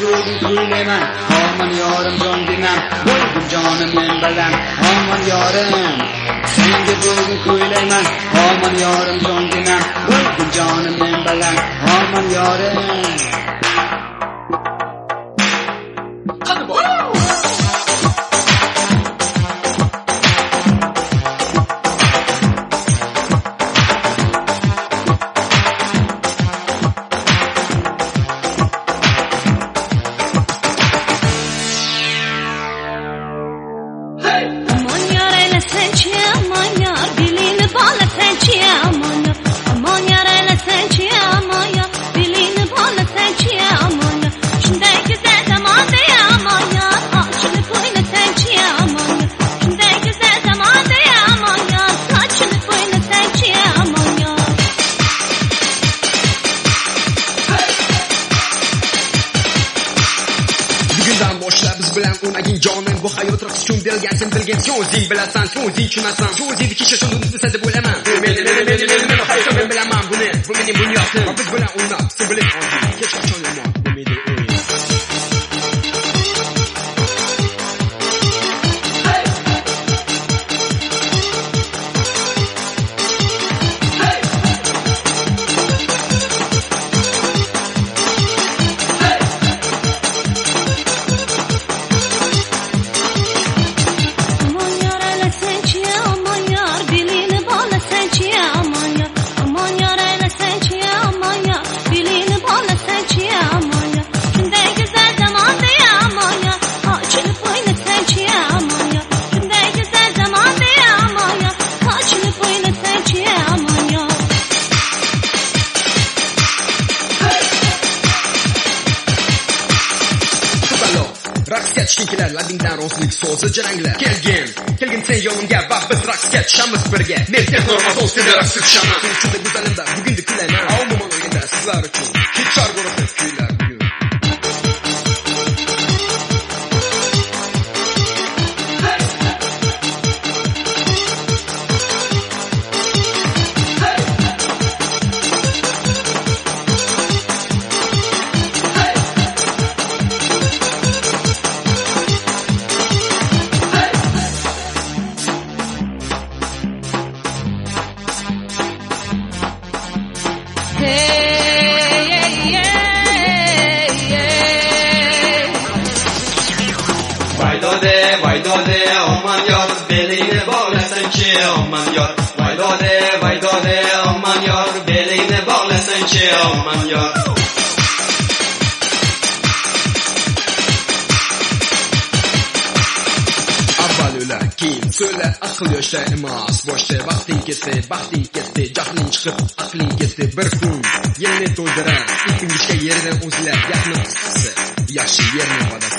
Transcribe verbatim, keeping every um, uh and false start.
bo'g'in kuylayman Aman yorim jon demam Bo'g'in jonim men bilan Aman yorim Senga bo'g'in kuylayman Aman yorim jon demam Bo'g'in jonim men bilan Aman yorim Hadi boy bilan o'ynagin jonim bu hayot raqs uchun berilgansan bilgan so'zing bilasan so'zing tushunasan so'zingni kisha shuni desa deb o'ylaman meni meni meni meni meni hayot men bilaman buni bu mening bunyotim biz bilan o'ynab sen bilib olding hech qachon yomon bo'lmaydi o'yin raqsga tushgin kelar labingdan rozilik so'zi jaranglar kelgin kelgin sen yonimga va biz raqsga tushamiz birga men sen normal do'st sen raqsga tushaman sen uchun go'zalimda bugunni kuylayman umuman o'yinda sizlar uchun hech chor guruhda kuylar bugun Vaydode, vaydode, aman yor, belingni bog'lasanchi, aman yor. Vaydode, vaydode, aman yor, belingni bog'lasanchi, aman yor. Avval ular, keyin so'la, aql yoshda emas, boshda vaqting ketdi, baxting ketdi, jahling chiqib, aqling ketdi, bir kun yilni to'ldirar, ipingishga yerdan o'zlar, yaxni qisqasi, yaxshi yerni